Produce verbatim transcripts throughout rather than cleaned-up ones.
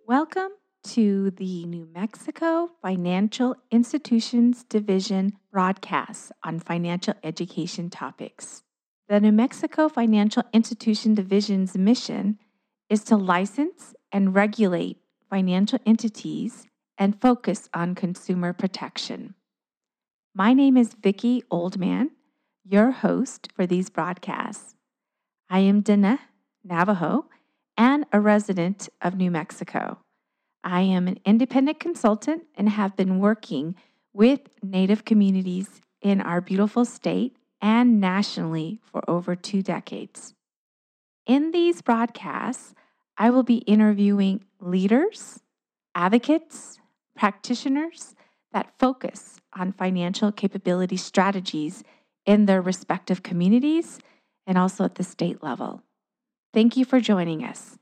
Welcome to the New Mexico Financial Institutions Division broadcast on financial education topics. The New Mexico Financial Institution Division's mission is to license and regulate financial entities and focus on consumer protection. My name is Vicki Oldman, your host for these broadcasts. I am Dana Navajo and a resident of New Mexico. I am an independent consultant and have been working with Native communities in our beautiful state and nationally for over two decades. In these broadcasts, I will be interviewing leaders, advocates, practitioners that focus on financial capability strategies in their respective communities and also at the state level. Thank you for joining us.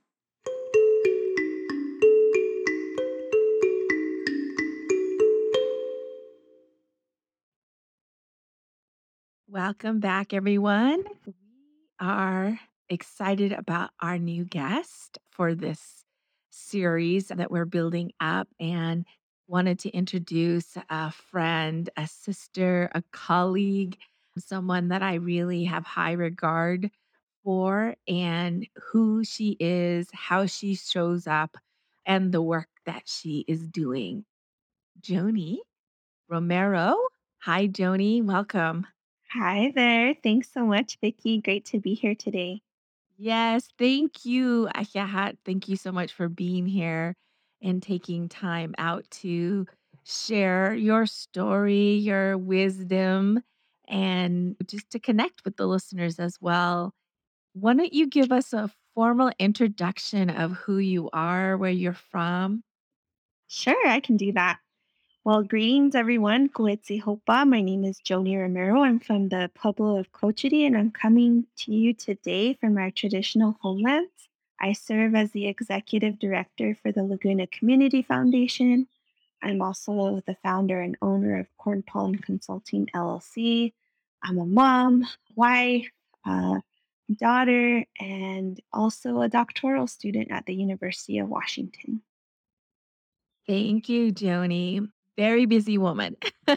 Welcome back, everyone. We are excited about our new guest for this series that we're building up and wanted to introduce a friend, a sister, a colleague, someone that I really have high regard for and who she is, how she shows up, and the work that she is doing. Joni Romero. Hi, Joni. Welcome. Hi there. Thanks so much, Vicki. Great to be here today. Yes, thank you. I yeah, thank you so much for being here and taking time out to share your story, your wisdom, and just to connect with the listeners as well. Why don't you give us a formal introduction of who you are, where you're from? Sure, I can do that. Well, greetings, everyone. Kuetsi Hopa. My name is Joni Romero. I'm from the Pueblo of Cochiti, and I'm coming to you today from our traditional homelands. I serve as the executive director for the Laguna Community Foundation. I'm also the founder and owner of Corn Pollen Consulting L L C. I'm a mom, wife, uh, daughter, and also a doctoral student at the University of Washington. Thank you, Joni. Very busy woman.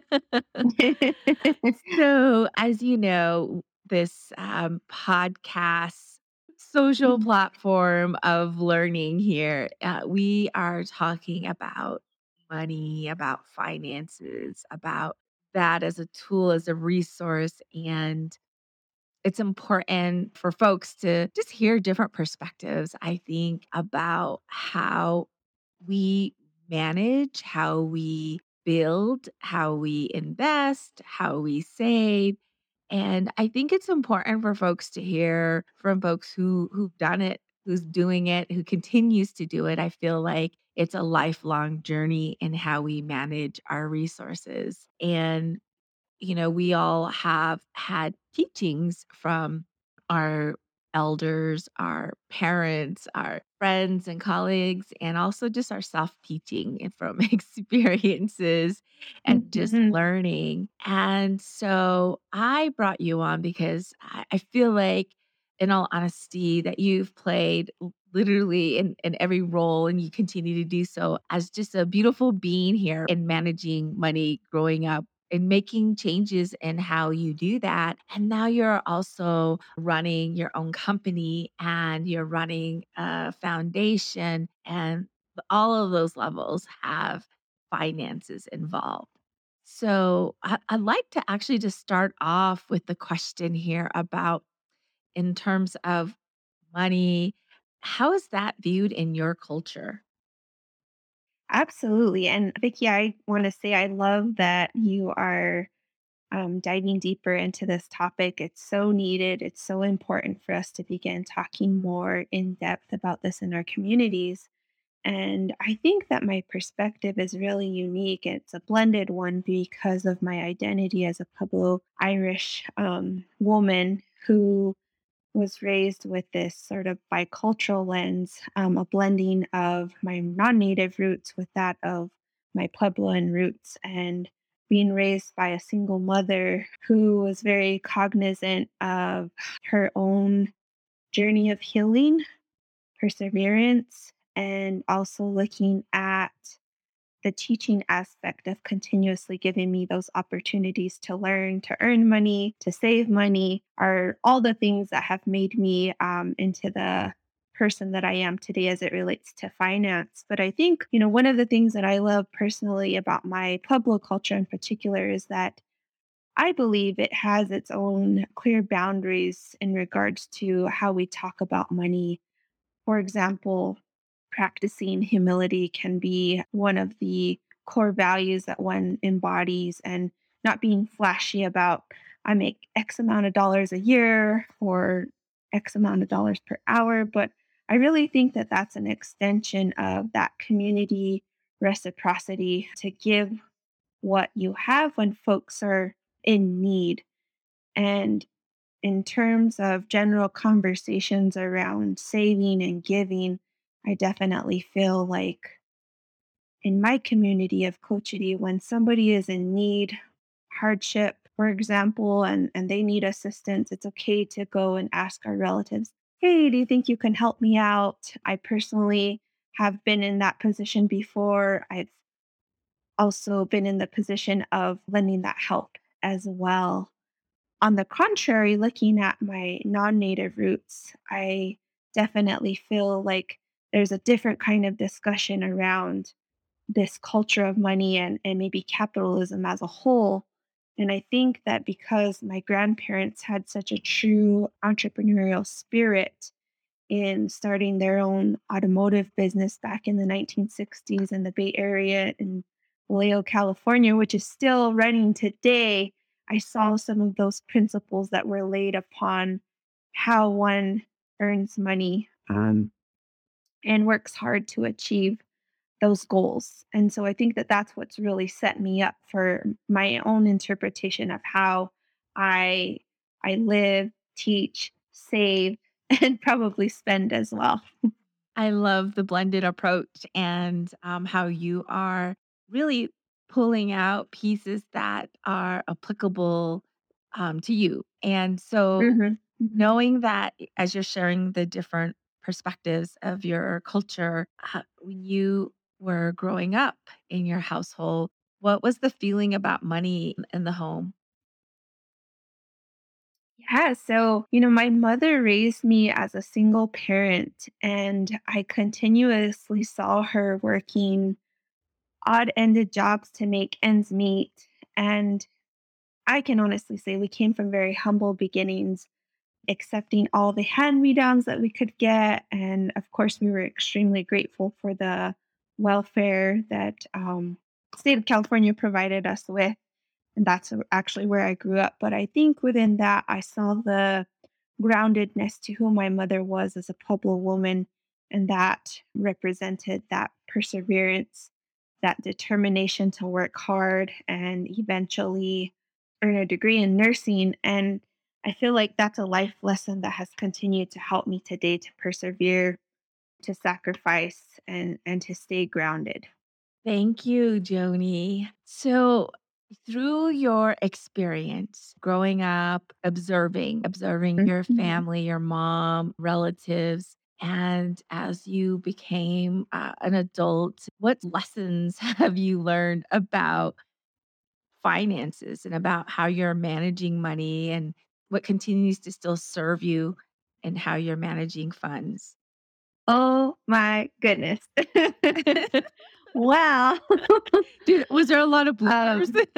So, as you know, this um, podcast, social Mhm. platform of learning here, uh, we are talking about money, about finances, about that as a tool, as a resource. And it's important for folks to just hear different perspectives, I think, about how we manage, how we build, how we invest, how we save. And I think it's important for folks to hear from folks who who've done it, who's doing it, who continues to do it. I feel like it's a lifelong journey in how we manage our resources. And you know, we all have had teachings from our elders, our parents, our friends and colleagues, and also just our self teaching from experiences and just Mhm. learning. And so I brought you on because I, I feel like, in all honesty, that you've played l- literally in, in every role and you continue to do so as just a beautiful being here in managing money growing up and making changes in how you do that. And now you're also running your own company and you're running a foundation, and all of those levels have finances involved. So I, I'd like to actually just start off with the question here about, in terms of money, how is that viewed in your culture? Absolutely. And Vicky, I want to say I love that you are um, diving deeper into this topic. It's so needed. It's so important for us to begin talking more in depth about this in our communities. And I think that my perspective is really unique. It's a blended one because of my identity as a Pueblo Irish um, woman who was raised with this sort of bicultural lens, um, a blending of my non native roots with that of my Puebloan roots, and being raised by a single mother who was very cognizant of her own journey of healing, perseverance, and also looking at the teaching aspect of continuously giving me those opportunities to learn, to earn money, to save money are all the things that have made me um, into the person that I am today as it relates to finance. But I think, you know, one of the things that I love personally about my Pueblo culture in particular is that I believe it has its own clear boundaries in regards to how we talk about money. For example, practicing humility can be one of the core values that one embodies, and not being flashy about, I make X amount of dollars a year or X amount of dollars per hour. But I really think that that's an extension of that community reciprocity to give what you have when folks are in need. And in terms of general conversations around saving and giving, I definitely feel like in my community of Coachity, when somebody is in need, hardship, for example, and, and they need assistance, it's okay to go and ask our relatives, hey, do you think you can help me out? I personally have been in that position before. I've also been in the position of lending that help as well. On the contrary, looking at my non native roots, I definitely feel like there's a different kind of discussion around this culture of money and, and maybe capitalism as a whole. And I think that because my grandparents had such a true entrepreneurial spirit in starting their own automotive business back in the nineteen sixties in the Bay Area in Vallejo, California, which is still running today. I saw some of those principles that were laid upon how one earns money um, and works hard to achieve those goals. And so I think that that's what's really set me up for my own interpretation of how I I live, teach, save, and probably spend as well. I love the blended approach and um, how you are really pulling out pieces that are applicable um, to you. And so, Mhm, mhm. knowing that as you're sharing the different perspectives of your culture, uh, when you were growing up in your household, what was the feeling about money in the home? Yeah, so, you know, my mother raised me as a single parent, and I continuously saw her working odd-ended jobs to make ends meet. And I can honestly say we came from very humble beginnings, accepting all the hand-me-downs that we could get. And of course, we were extremely grateful for the welfare that um, state of California provided us with. And that's actually where I grew up. But I think within that, I saw the groundedness to who my mother was as a Pueblo woman, and that represented that perseverance, that determination to work hard and eventually earn a degree in nursing. And I feel like that's a life lesson that has continued to help me today to persevere, to sacrifice, and and to stay grounded. Thank you, Joni. So, through your experience growing up, observing, observing your Mhm. family, your mom, relatives, and as you became uh, an adult, what lessons have you learned about finances and about how you're managing money and what continues to still serve you and how you're managing funds? Oh my goodness. Wow. Did, was there a lot of bloopers? Um,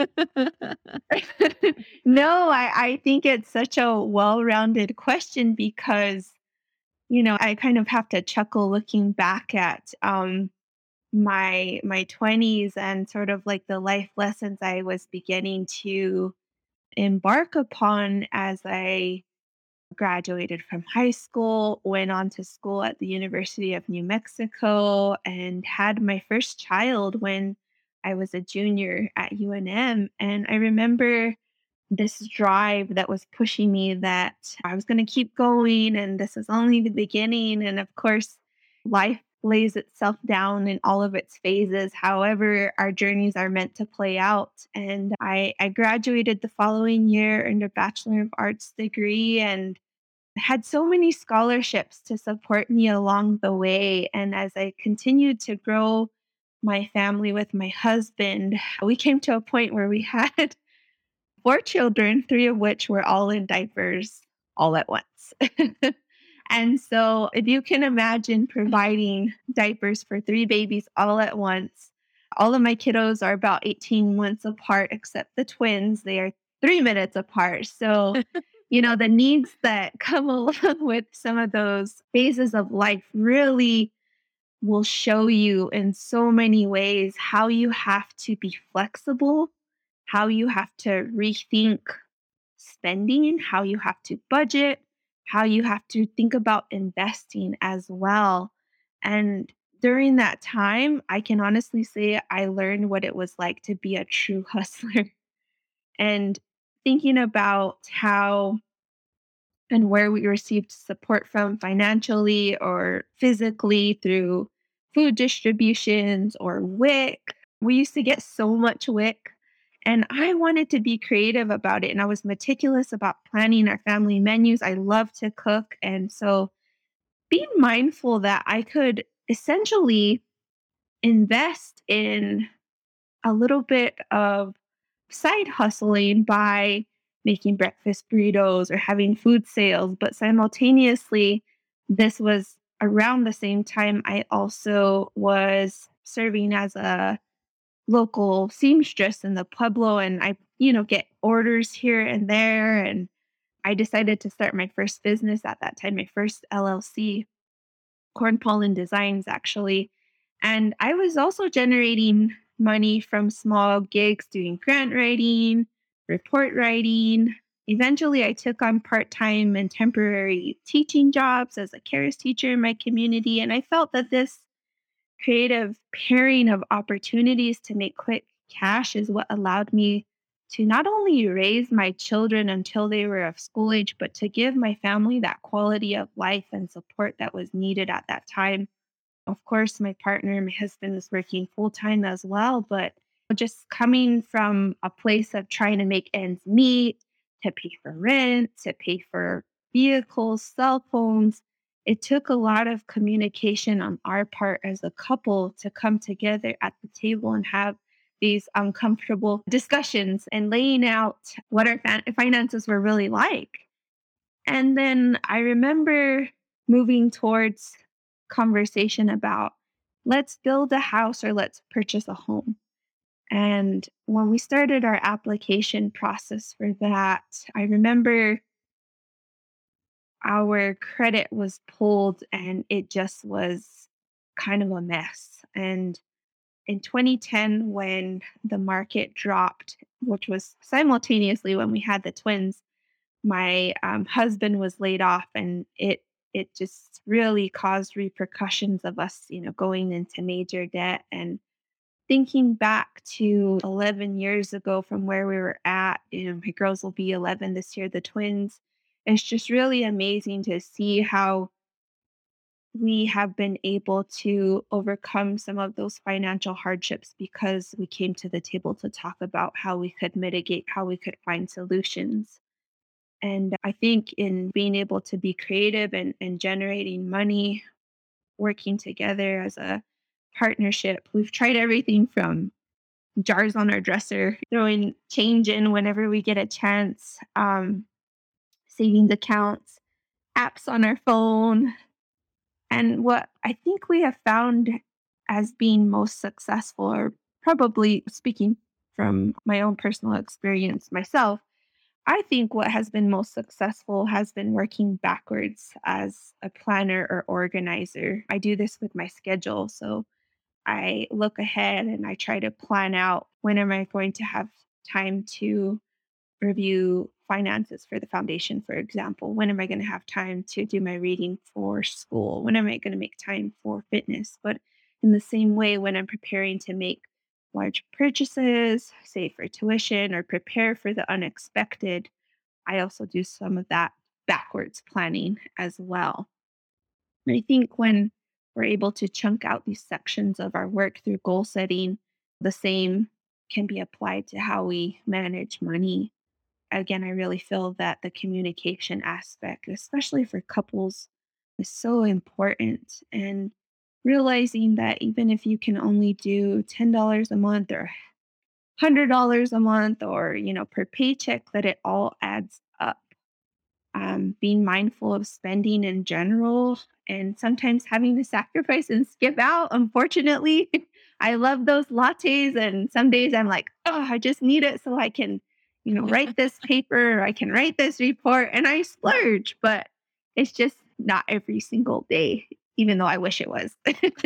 no, I, I think it's such a well-rounded question because, you know, I kind of have to chuckle looking back at um my my twenties and sort of like the life lessons I was beginning to embark upon as I graduated from high school, went on to school at the University of New Mexico, and had my first child when I was a junior at U N M. And I remember this drive that was pushing me that I was going to keep going and this is only the beginning. And of course, life lays itself down in all of its phases, however, our journeys are meant to play out. And I, I graduated the following year, earned a Bachelor of Arts degree, and I had so many scholarships to support me along the way. And as I continued to grow my family with my husband, we came to a point where we had four children, three of which were all in diapers all at once. And so, if you can imagine providing diapers for three babies all at once, all of my kiddos are about eighteen months apart, except the twins. They are three minutes apart. So, you know, the needs that come along with some of those phases of life really will show you in so many ways how you have to be flexible, how you have to rethink spending, how you have to budget, how you have to think about investing as well. And during that time, I can honestly say I learned what it was like to be a true hustler and thinking about how and where we received support from financially or physically through food distributions or WIC. We used to get so much WIC, and I wanted to be creative about it. And I was meticulous about planning our family menus. I love to cook. And so being mindful that I could essentially invest in a little bit of side hustling by making breakfast burritos or having food sales. But simultaneously, this was around the same time I also was serving as a local seamstress in the Pueblo. And I, you know, get orders here and there. And I decided to start my first business at that time, my first L L C, Corn Pollen Designs, actually. And I was also generating money from small gigs doing grant writing, report writing. Eventually, I took on part time and temporary teaching jobs as a CARES teacher in my community. And I felt that this creative pairing of opportunities to make quick cash is what allowed me to not only raise my children until they were of school age, but to give my family that quality of life and support that was needed at that time. Of course, my partner, my husband, was working full time as well, but just coming from a place of trying to make ends meet, to pay for rent, to pay for vehicles, cell phones, it took a lot of communication on our part as a couple to come together at the table and have these uncomfortable discussions and laying out what our fin- finances were really like. And then I remember moving towards conversation about let's build a house or let's purchase a home. And when we started our application process for that, I remember our credit was pulled and it just was kind of a mess. And in twenty ten, when the market dropped, which was simultaneously when we had the twins, my um, husband was laid off, and it it just really caused repercussions of us, you know, going into major debt. And thinking back to eleven years ago from where we were at, you know, my girls will be eleven this year, the twins. It's just really amazing to see how we have been able to overcome some of those financial hardships because we came to the table to talk about how we could mitigate, how we could find solutions. And I think in being able to be creative and, and generating money, working together as a partnership, we've tried everything from jars on our dresser, throwing change in whenever we get a chance, um, savings accounts, apps on our phone. And what I think we have found as being most successful, or probably speaking from my own personal experience myself, I think what has been most successful has been working backwards as a planner or organizer. I do this with my schedule. So I look ahead and I try to plan out when am I going to have time to review finances for the foundation, for example. When am I going to have time to do my reading for school? When am I going to make time for fitness? But in the same way, when I'm preparing to make large purchases, save for tuition, or prepare for the unexpected, I also do some of that backwards planning as well. And I think when we're able to chunk out these sections of our work through goal setting, the same can be applied to how we manage money again, I really feel that the communication aspect, especially for couples, is so important. And realizing that even if you can only do ten dollars a month or one hundred dollars a month or, you know, per paycheck, that it all adds up. Um, being mindful of spending in general and sometimes having to sacrifice and skip out. Unfortunately, I love those lattes, and some days I'm like, oh, I just need it so I can, you know, write this paper, or I can write this report, and I splurge, but it's just not every single day, even though I wish it was.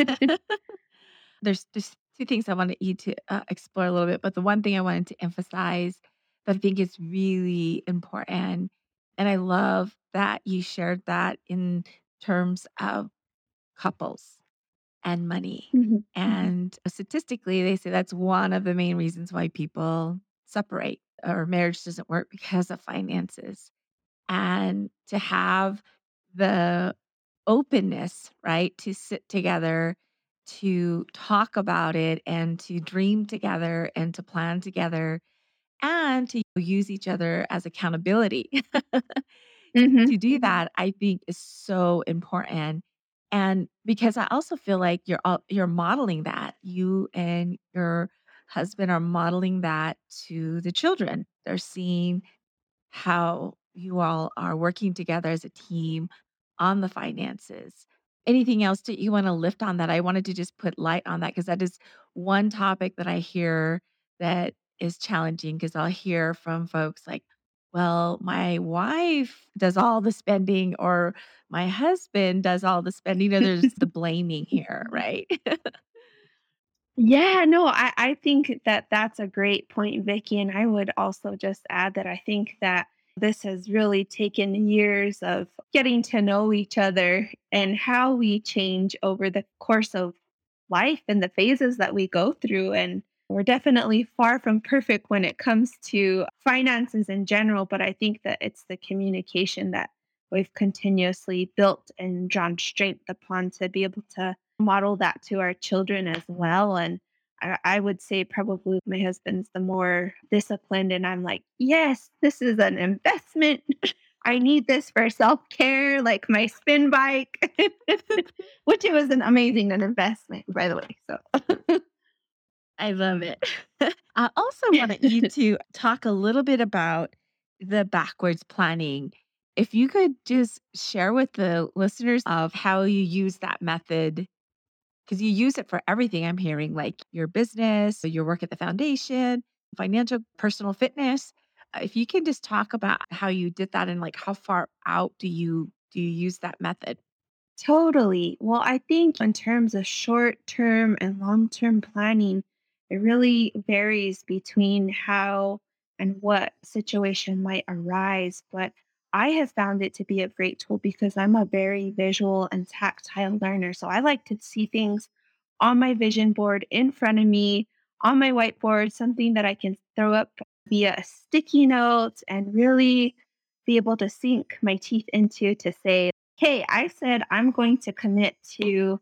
There's there's two things I wanted you to, uh, explore a little bit, but the one thing I wanted to emphasize that I think is really important, and I love that you shared that in terms of couples and money. Mhm, mhm. And statistically, they say that's one of the main reasons why people separate or marriage doesn't work because of finances. And to have the openness, right, to sit together, to talk about it, and to dream together, and to plan together, and to use each other as accountability. Mhm. To do that, I think is so important. And because I also feel like you're all you're modeling that. You and your husband are modeling that to the children. They're seeing how you all are working together as a team on the finances. Anything else that you want to lift on that? I wanted to just put light on that because that is one topic that I hear that is challenging because I'll hear from folks like, well, my wife does all the spending or my husband does all the spending, or there's the blaming here, right? Yeah, no, I, I think that that's a great point, Vicky. And I would also just add that I think that this has really taken years of getting to know each other and how we change over the course of life and the phases that we go through. And we're definitely far from perfect when it comes to finances in general. But I think that it's the communication that we've continuously built and drawn strength upon to be able to model that to our children as well. And I, I would say probably my husband's the more disciplined, and I'm like, yes, this is an investment. I need this for self care, like my spin bike, which it was an amazing an investment, by the way. So, I love it. I also wanted you to talk a little bit about the backwards planning. If you could just share with the listeners of how you use that method, because you use it for everything I'm hearing, like your business, your work at the foundation, financial, personal fitness. Uh, If you can just talk about how you did that and like how far out do you do you use that method? totally. Well, I think in terms of short term and long term planning, it really varies between how and what situation might arise. But I have found it to be a great tool because I'm a very visual and tactile learner. So I like to see things on my vision board in front of me, on my whiteboard, something that I can throw up via a sticky note and really be able to sink my teeth into to say, hey, I said I'm going to commit to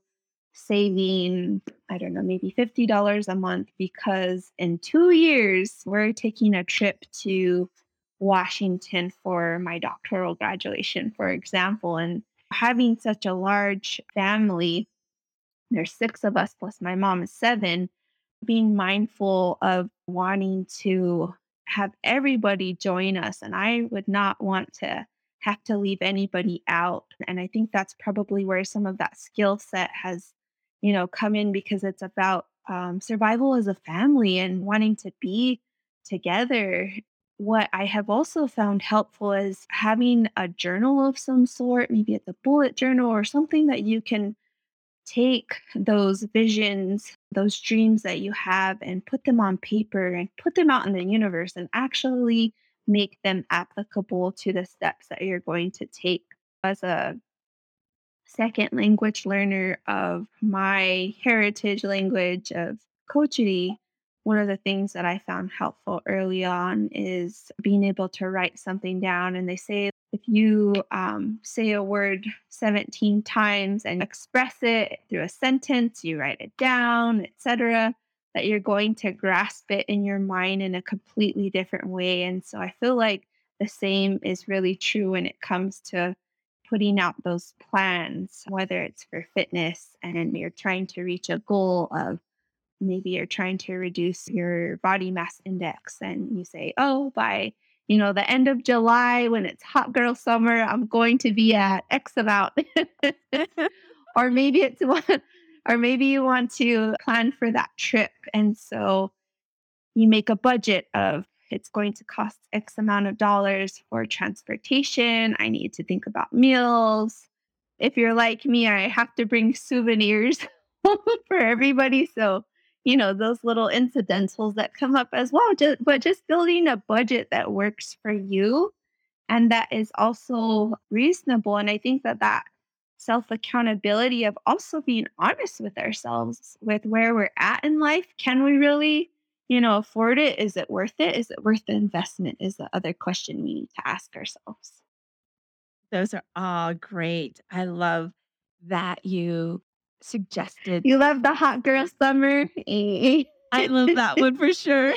saving, I don't know, maybe fifty dollars a month because in two years, we're taking a trip to Washington for my doctoral graduation, for example. And having such a large family, there's six of us plus my mom is seven, being mindful of wanting to have everybody join us. And I would not want to have to leave anybody out. And I think that's probably where some of that skill set has, you know, come in because it's about um, survival as a family and wanting to be together. What I have also found helpful is having a journal of some sort, maybe it's a bullet journal or something that you can take those visions, those dreams that you have, and put them on paper and put them out in the universe and actually make them applicable to the steps that you're going to take. As a second language learner of my heritage language of Kochiri, one of the things that I found helpful early on is being able to write something down. And they say if you um, say a word seventeen times and express it through a sentence, you write it down, et cetera, that you're going to grasp it in your mind in a completely different way. And so I feel like the same is really true when it comes to putting out those plans, whether it's for fitness and you're trying to reach a goal of maybe you're trying to reduce your body mass index and you say, oh, by you know the end of July when it's hot girl summer, I'm going to be at X amount. Or maybe it's one or maybe you want to plan for that trip. And so you make a budget of it's going to cost X amount of dollars for transportation. I need to think about meals. If you're like me, I have to bring souvenirs for everybody. So, you know, those little incidentals that come up as well. Just, but just building a budget that works for you and that is also reasonable. And I think that that self accountability of also being honest with ourselves with where we're at in life. Can we really, you know, afford it? Is it worth it? Is it worth the investment? Is the other question we need to ask ourselves. Those are all great. I love that you suggested. You love the hot girl summer. Eh. I love that one for sure.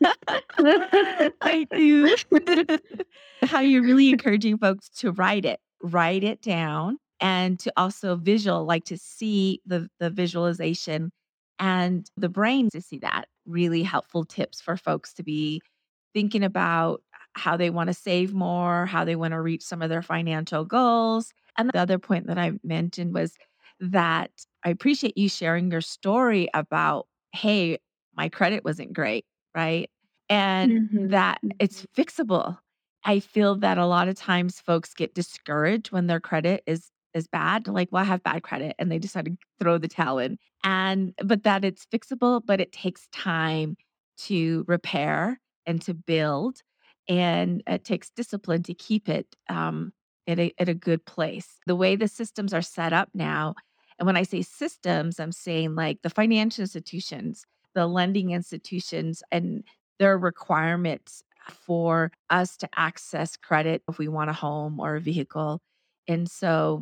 I do. How you're really encouraging folks to write it, write it down, and to also visual, like to see the the visualization and the brain to see that. Really helpful tips for folks to be thinking about how they want to save more, how they want to reach some of their financial goals. And the other point that I mentioned was that I appreciate you sharing your story about, hey, my credit wasn't great, right? And Mhm, that it's mhm. fixable. I feel that a lot of times folks get discouraged when their credit is is bad, like, well, I have bad credit, and they decide to throw the towel in. And but that it's fixable, but it takes time to repair and to build, and it takes discipline to keep it um, at a at a good place. The way the systems are set up now, and when I say systems, I'm saying like the financial institutions, the lending institutions, and their requirements for us to access credit if we want a home or a vehicle. And so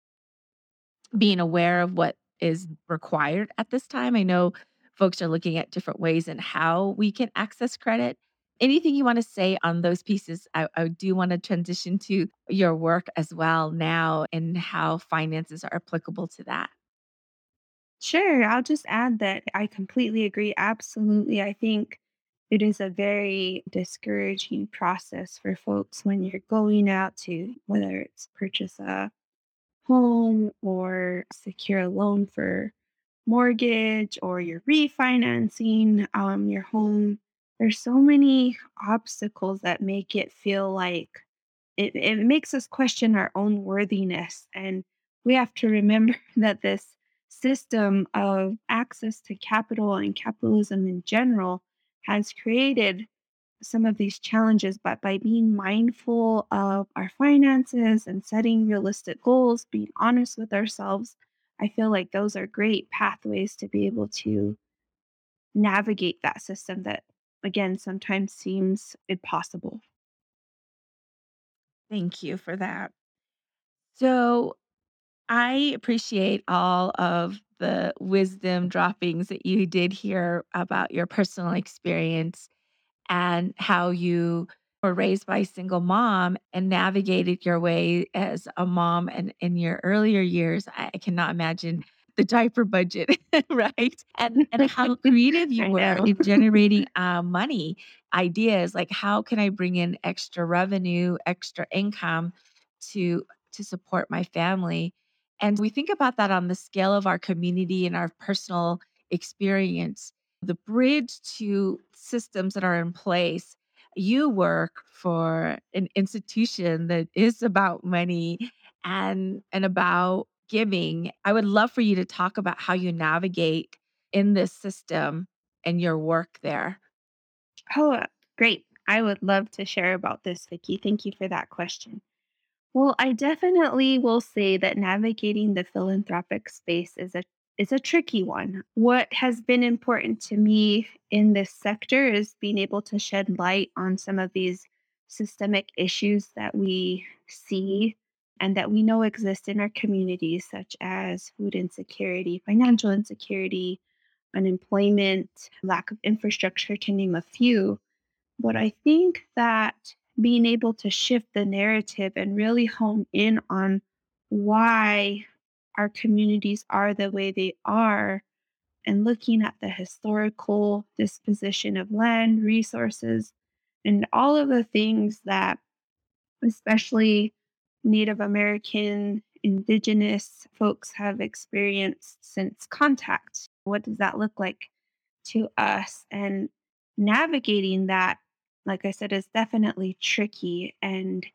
being aware of what is required at this time. I know folks are looking at different ways and how we can access credit. Anything you want to say on those pieces? I, I do want to transition to your work as well now and how finances are applicable to that. Sure. I'll just add that I completely agree. Absolutely. I think it is a very discouraging process for folks when you're going out to whether it's purchase a home or secure a loan for mortgage or you're refinancing um, your home. There's so many obstacles that make it feel like it, it makes us question our own worthiness. And we have to remember that this system of access to capital and capitalism in general has created some of these challenges, but by being mindful of our finances and setting realistic goals, being honest with ourselves, I feel like those are great pathways to be able to navigate that system that, again, sometimes seems impossible. Thank you for that. So I appreciate all of the wisdom droppings that you did here about your personal experience and how you were raised by a single mom and navigated your way as a mom and in your earlier years. I I cannot imagine the diaper budget, right? And and how creative you I were know. in generating uh, money ideas, like how can I bring in extra revenue, extra income to to support my family? And we think about that on the scale of our community and our personal experience, the bridge to systems that are in place. You work for an institution that is about money and and about giving. I would love for you to talk about how you navigate in this system and your work there. Oh, uh, great. I would love to share about this, Vicky. Thank you for that question. Well, I definitely will say that navigating the philanthropic space is a is a tricky one. What has been important to me in this sector is being able to shed light on some of these systemic issues that we see and that we know exist in our communities, such as food insecurity, financial insecurity, unemployment, lack of infrastructure, to name a few. But I think that being able to shift the narrative and really hone in on why our communities are the way they are, and looking at the historical disposition of land, resources, and all of the things that especially Native American, Indigenous folks have experienced since contact. What does that look like to us? And navigating that, like I said, is definitely tricky. And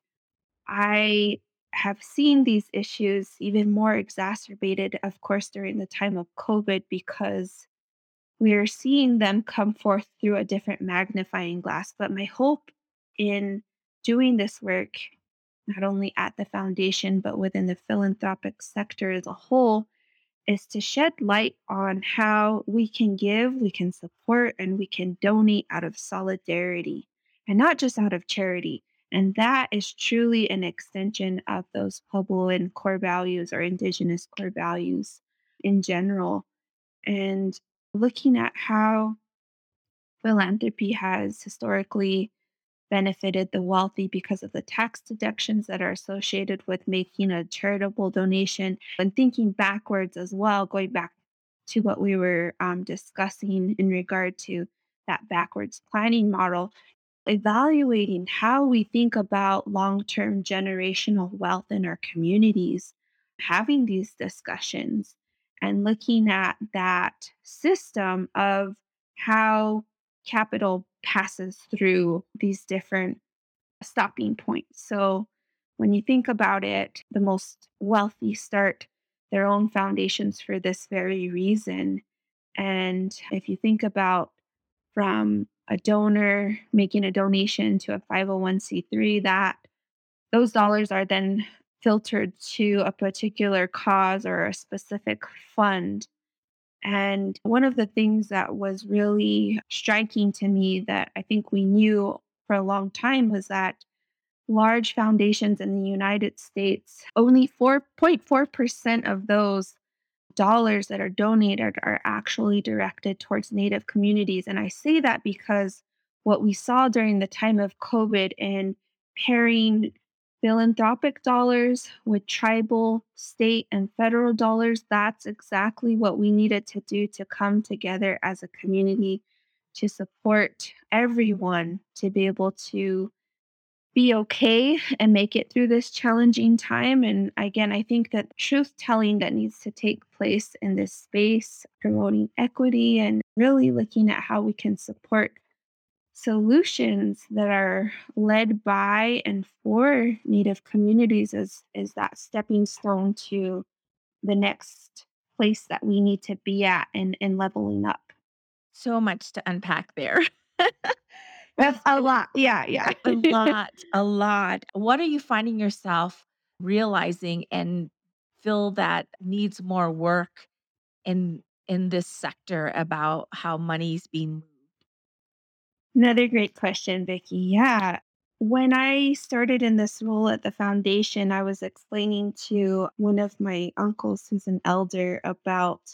I have seen these issues even more exacerbated, of course, during the time of COVID, because we are seeing them come forth through a different magnifying glass. But my hope in doing this work, not only at the foundation, but within the philanthropic sector as a whole, is to shed light on how we can give, we can support, and we can donate out of solidarity and not just out of charity. And that is truly an extension of those Puebloan core values or Indigenous core values in general. And looking at how philanthropy has historically benefited the wealthy because of the tax deductions that are associated with making a charitable donation, and thinking backwards as well, going back to what we were um, discussing in regard to that backwards planning model, evaluating how we think about long term generational wealth in our communities, having these discussions, and looking at that system of how capital passes through these different stopping points. So, when you think about it, the most wealthy start their own foundations for this very reason. And if you think about from a donor making a donation to a five oh one c three, that those dollars are then filtered to a particular cause or a specific fund. And one of the things that was really striking to me that I think we knew for a long time was that large foundations in the United States, only four point four percent of those dollars that are donated are actually directed towards Native communities. And I say that because what we saw during the time of COVID and pairing philanthropic dollars with tribal, state, and federal dollars, that's exactly what we needed to do to come together as a community to support everyone to be able to be okay and make it through this challenging time. And again, I think that truth telling that needs to take place in this space, promoting equity and really looking at how we can support solutions that are led by and for Native communities is, is that stepping stone to the next place that we need to be at and, and leveling up. So much to unpack there. That's a lot. Yeah, yeah. A lot, a lot. What are you finding yourself realizing and feel that needs more work in in this sector about how money's being moved? Another great question, Vicky. Yeah. When I started in this role at the foundation, I was explaining to one of my uncles who's an elder about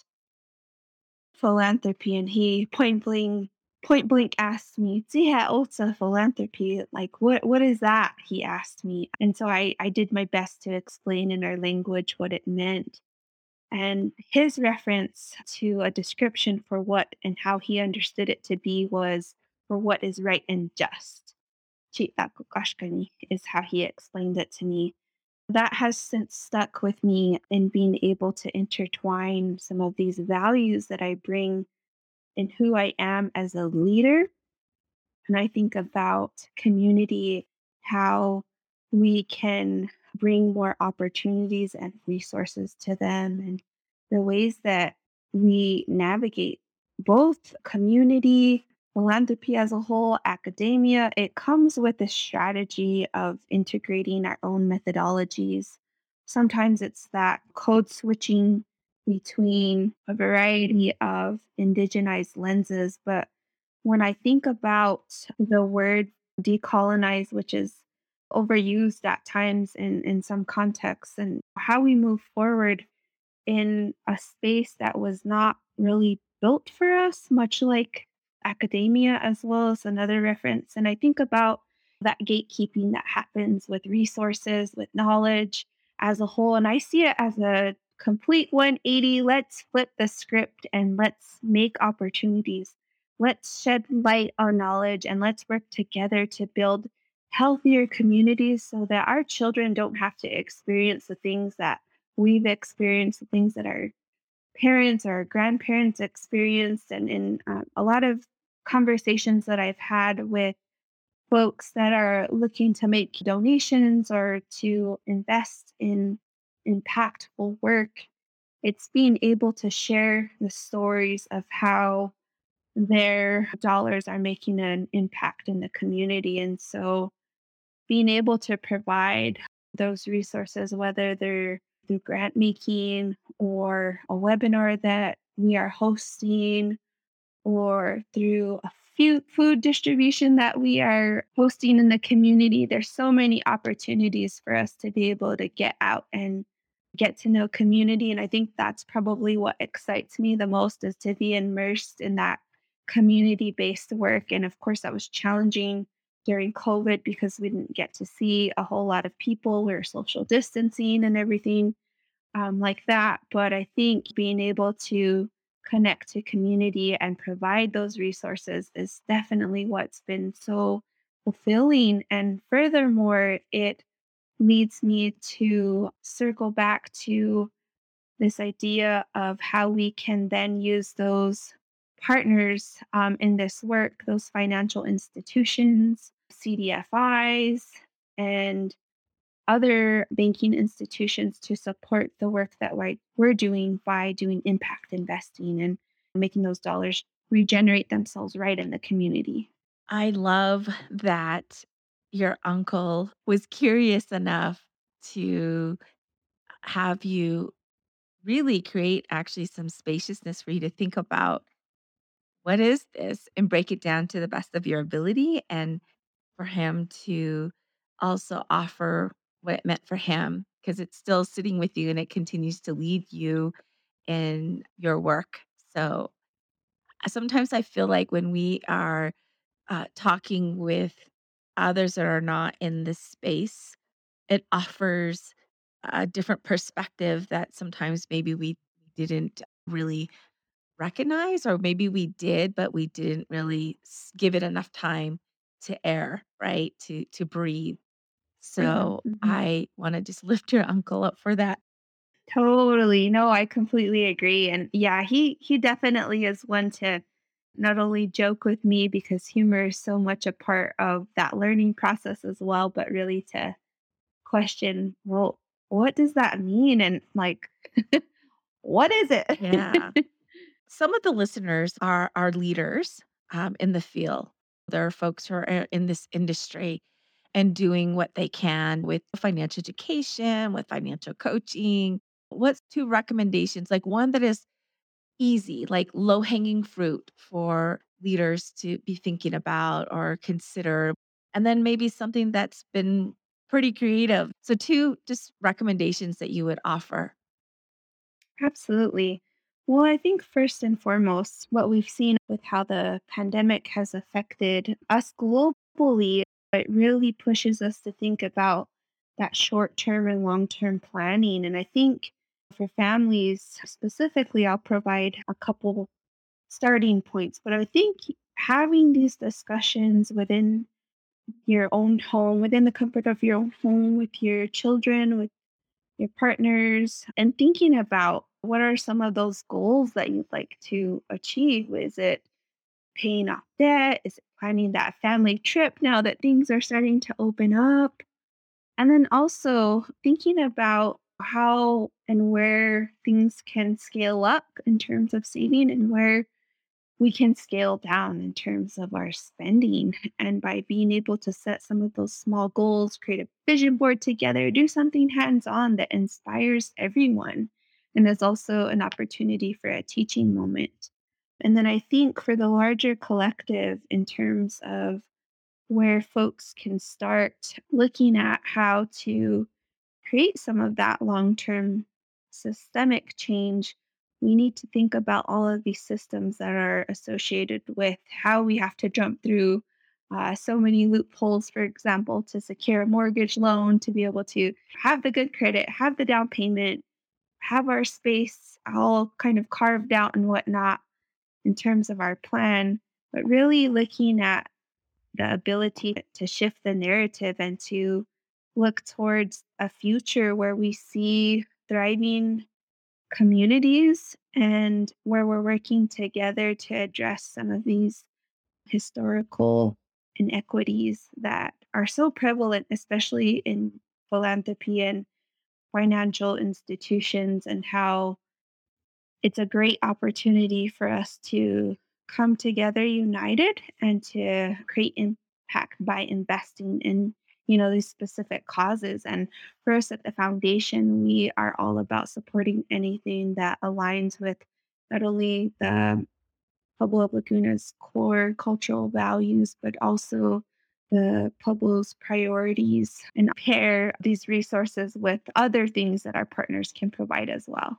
philanthropy, and he point blank point blank asked me, "Ziha Ota philanthropy, like what what is that?" He asked me. And so I, I did my best to explain in our language what it meant. And his reference to a description for what and how he understood it to be was for what is right and just. Chi'akukashkani is how he explained it to me. That has since stuck with me in being able to intertwine some of these values that I bring in who I am as a leader. And I think about community, how we can bring more opportunities and resources to them, and the ways that we navigate both community, philanthropy as a whole, academia. It comes with a strategy of integrating our own methodologies. Sometimes it's that code switching between a variety of indigenized lenses, but when I think about the word decolonize, which is overused at times in, in some contexts, and how we move forward in a space that was not really built for us, much like academia, as well as another reference. And I think about that gatekeeping that happens with resources, with knowledge as a whole. And I see it as a complete one eighty. Let's flip the script and let's make opportunities. Let's shed light on knowledge and let's work together to build healthier communities so that our children don't have to experience the things that we've experienced, the things that our parents or grandparents experienced. And in uh, a lot of conversations that I've had with folks that are looking to make donations or to invest in impactful work, it's being able to share the stories of how their dollars are making an impact in the community. And so being able to provide those resources, whether they're through grant making or a webinar that we are hosting or through a few food distribution that we are hosting in the community. There's so many opportunities for us to be able to get out and get to know community. And I think that's probably what excites me the most is to be immersed in that community based work. And of course, that was challenging during COVID because we didn't get to see a whole lot of people. We were social distancing and everything um, like that. But I think being able to connect to community and provide those resources is definitely what's been so fulfilling. And furthermore, it leads me to circle back to this idea of how we can then use those partners um, in this work, those financial institutions, C D F Is, and other banking institutions to support the work that we're, we're doing by doing impact investing and making those dollars regenerate themselves right in the community. I love that your uncle was curious enough to have you really create actually some spaciousness for you to think about what is this and break it down to the best of your ability, and for him to also offer what it meant for him because it's still sitting with you and it continues to lead you in your work. So sometimes I feel like when we are uh, talking with others that are not in this space, it offers a different perspective that sometimes maybe we didn't really recognize, or maybe we did, but we didn't really s- give it enough time to air, right? To to breathe. Mhm, So mhm. I want to just lift your uncle up for that. Totally. No, I completely agree. And yeah, he he definitely is one to not only joke with me because humor is so much a part of that learning process as well, but really to question, well, what does that mean? And like, what is Yeah. it? Some of the listeners are are leaders um, in the field. There are folks who are uh, in this industry and doing what they can with financial education, with financial coaching. What's two recommendations? Like one that is easy, like low hanging fruit for leaders to be thinking about or consider. And then maybe something that's been pretty creative. So, two just recommendations that you would offer. Absolutely. Well, I think first and foremost, what we've seen with how the pandemic has affected us globally, it really pushes us to think about that short term and long term planning. And I think for families specifically, I'll provide a couple starting points. But I think having these discussions within your own home, within the comfort of your own home, with your children, with your partners, and thinking about what are some of those goals that you'd like to achieve. Is it paying off debt? Is it planning that family trip now that things are starting to open up? And then also thinking about how and where things can scale up in terms of saving and where we can scale down in terms of our spending. And by being able to set some of those small goals, create a vision board together, do something hands on that inspires everyone. And there's also an opportunity for a teaching moment. And then I think for the larger collective, in terms of where folks can start looking at how to create some of that long term systemic change, we need to think about all of these systems that are associated with how we have to jump through uh, so many loopholes, for example, to secure a mortgage loan, to be able to have the good credit, have the down payment, have our space all kind of carved out and whatnot in terms of our plan, but really looking at the ability to shift the narrative and to look towards a future where we see thriving communities and where we're working together to address some of these historical inequities that are so prevalent, especially in philanthropy and financial institutions, and how it's a great opportunity for us to come together united and to create impact by investing in you know these specific causes. And for us at the foundation, we are all about supporting anything that aligns with not only the Pueblo of Laguna's core cultural values, but also the Pueblo's priorities, and pair these resources with other things that our partners can provide as well.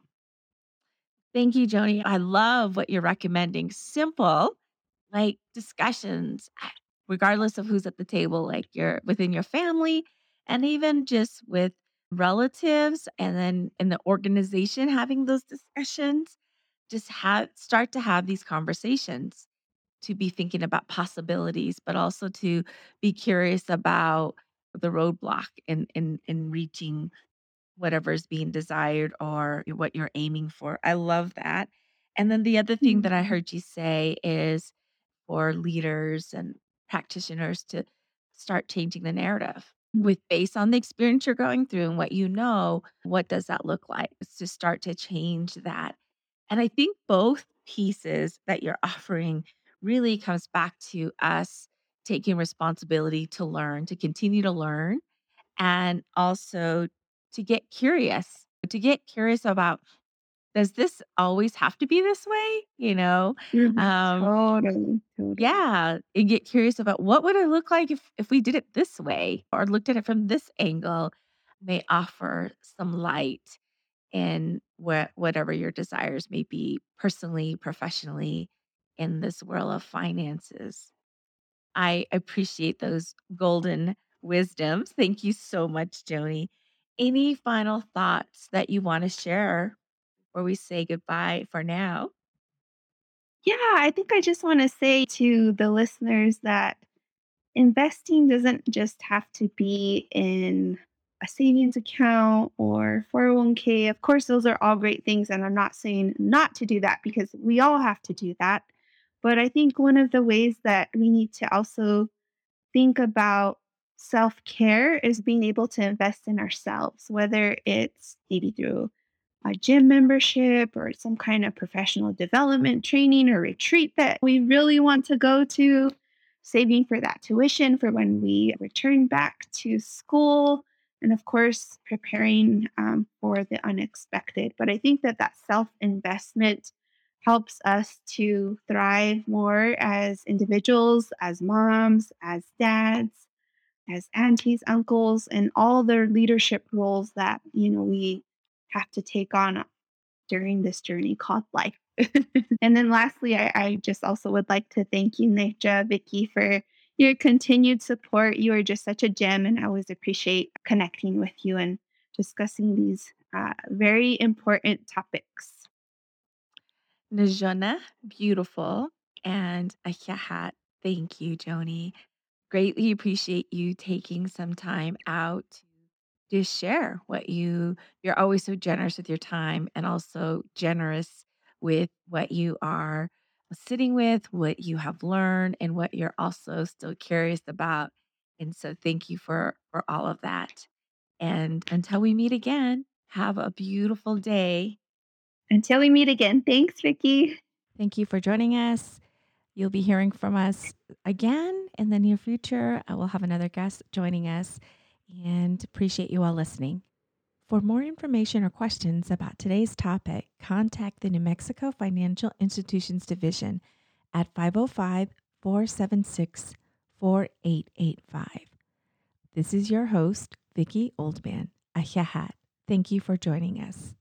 Thank you, Joni. I love what you're recommending. Simple, like discussions, ah, regardless of who's at the table, like your within your family and even just with relatives and then in the organization having those discussions. Just have start to have these conversations to be thinking about possibilities, but also to be curious about the roadblock in in in reaching whatever's being desired or what you're aiming for. I love that. And then the other thing that I Mhm. heard you say is for leaders and practitioners to start changing the narrative with based on the experience you're going through and what you know, what does that look like? It's to start to change that. And I think both pieces that you're offering really comes back to us taking responsibility to learn, to continue to learn and also to get curious, to get curious about does this always have to be this way? You know, Mhm. um, Totally, totally. yeah, and get curious about what would it look like if if we did it this way or looked at it from this angle may offer some light in what whatever your desires may be personally, professionally in this world of finances. I appreciate those golden wisdoms. Thank you so much, Joni. Any final thoughts that you want to share before we say goodbye for now? Yeah, I think I just want to say to the listeners that investing doesn't just have to be in a savings account or four oh one k. Of course, those are all great things. And I'm not saying not to do that because we all have to do that. But I think one of the ways that we need to also think about self care is being able to invest in ourselves, whether it's maybe through a gym membership or some kind of professional development training or retreat that we really want to go to, saving for that tuition for when we return back to school, and of course, preparing um, for the unexpected. But I think that that self investment helps us to thrive more as individuals, as moms, as dads, as aunties, uncles, and all their leadership roles that, you know, we have to take on during this journey called life. And then lastly, I, I just also would like to thank you, Neja, Vicky, for your continued support. You are just such a gem, and I always appreciate connecting with you and discussing these uh, very important topics. Najona, beautiful. And Ayahat, thank you, Joni. Greatly appreciate you taking some time out to share what you you're always so generous with your time and also generous with what you are sitting with, what you have learned and what you're also still curious about. And so thank you for for all of that. And until we meet again, have a beautiful day. Until we meet again, thanks, Vicky. Thank you for joining us. You'll be hearing from us again in the near future. I will have another guest joining us and appreciate you all listening. For more information or questions about today's topic, contact the New Mexico Financial Institutions Division at five oh five, four seven six, four eight eight five. This is your host, Vicki Oldman, Ahiahat. Thank you for joining us.